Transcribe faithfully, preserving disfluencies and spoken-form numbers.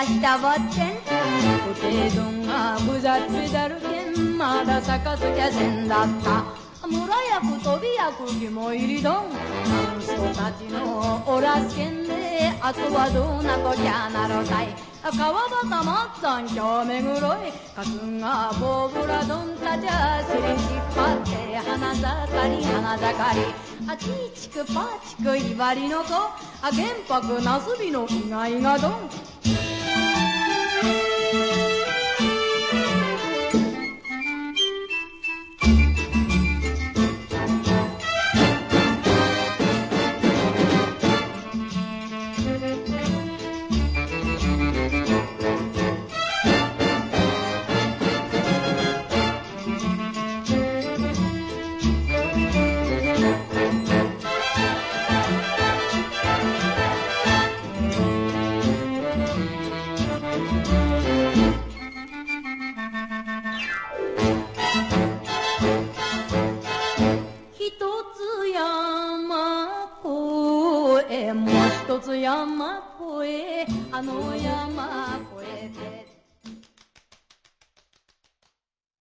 したばってん不定丼がぶざっぺだるけんまだ咲かすきゃせんだった村役飛び役肝入り丼あんそたちのおらすけんであとはどうなこきゃなろたい川端まっさん今日めぐろいかすがボブラ丼たちゃすり引っ張って花盛り花盛りあちいちくぱちくいばりの子あ玄白なすびのいがいが丼もう一つ山越えあの山越えて